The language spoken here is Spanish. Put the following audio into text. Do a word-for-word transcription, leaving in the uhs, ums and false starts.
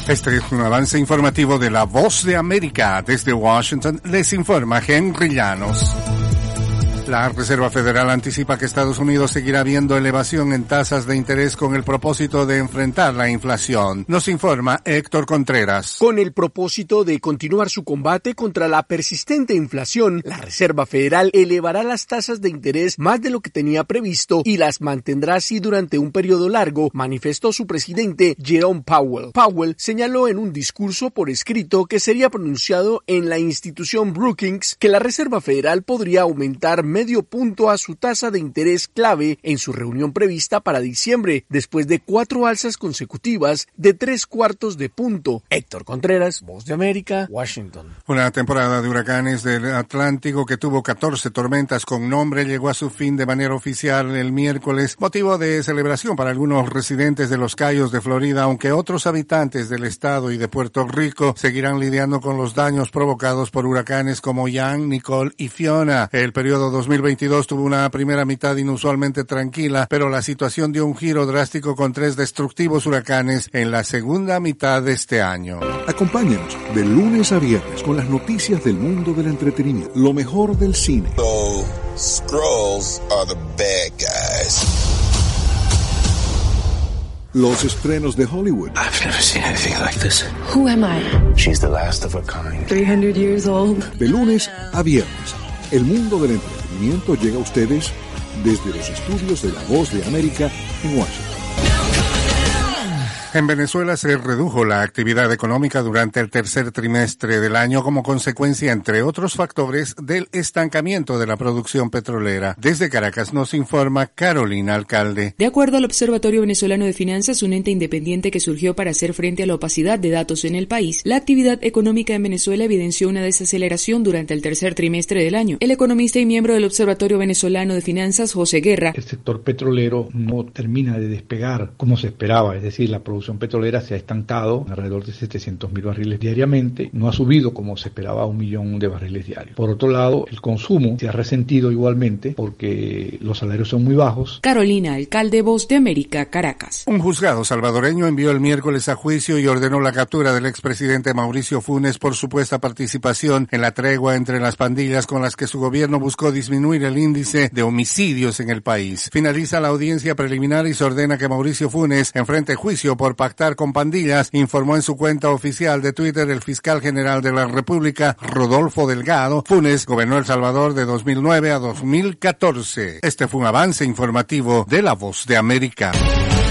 Este es un avance informativo de La Voz de América. Desde Washington les informa Henry Llanos. La Reserva Federal anticipa que Estados Unidos seguirá viendo elevación en tasas de interés con el propósito de enfrentar la inflación. Nos informa Héctor Contreras. Con el propósito de continuar su combate contra la persistente inflación, la Reserva Federal elevará las tasas de interés más de lo que tenía previsto y las mantendrá así durante un periodo largo, manifestó su presidente Jerome Powell. Powell señaló en un discurso por escrito que sería pronunciado en la institución Brookings que la Reserva Federal podría aumentar medio punto a su tasa de interés clave en su reunión prevista para diciembre, después de cuatro alzas consecutivas de tres cuartos de punto. Héctor Contreras, Voz de América, Washington. Una temporada de huracanes del Atlántico que tuvo catorce tormentas con nombre llegó a su fin de manera oficial el miércoles, motivo de celebración para algunos residentes de los Cayos de Florida, aunque otros habitantes del estado y de Puerto Rico seguirán lidiando con los daños provocados por huracanes como Ian, Nicole y Fiona. El periodo dos mil veintidós tuvo una primera mitad inusualmente tranquila, pero la situación dio un giro drástico con tres destructivos huracanes en la segunda mitad de este año. Acompáñanos de lunes a viernes con las noticias del mundo del entretenimiento, lo mejor del cine. So, Skrulls are the bad guys. Los estrenos de Hollywood. I've never seen anything like this. Who am I? She's the last of her kind. three hundred years old. De lunes a viernes, el mundo del entretenimiento llega a ustedes desde los estudios de La Voz de América en Washington. En Venezuela se redujo la actividad económica durante el tercer trimestre del año como consecuencia, entre otros factores, del estancamiento de la producción petrolera. Desde Caracas nos informa Carolina Alcalde. De acuerdo al Observatorio Venezolano de Finanzas, un ente independiente que surgió para hacer frente a la opacidad de datos en el país, la actividad económica en Venezuela evidenció una desaceleración durante el tercer trimestre del año. El economista y miembro del Observatorio Venezolano de Finanzas, José Guerra. El sector petrolero no termina de despegar como se esperaba, es decir, la producción La producción petrolera se ha estancado alrededor de setecientos mil barriles diariamente, no ha subido como se esperaba a un millón de barriles diarios. Por otro lado, el consumo se ha resentido igualmente porque los salarios son muy bajos. Carolina Alcalde, Voz de América, Caracas. Un juzgado salvadoreño envió el miércoles a juicio y ordenó la captura del expresidente Mauricio Funes por supuesta participación en la tregua entre las pandillas con las que su gobierno buscó disminuir el índice de homicidios en el país. Finaliza la audiencia preliminar y se ordena que Mauricio Funes enfrente juicio por pactar con pandillas, informó en su cuenta oficial de Twitter el fiscal general de la República, Rodolfo Delgado. Funes gobernó El Salvador de dos mil nueve a dos mil catorce. Este fue un avance informativo de La Voz de América.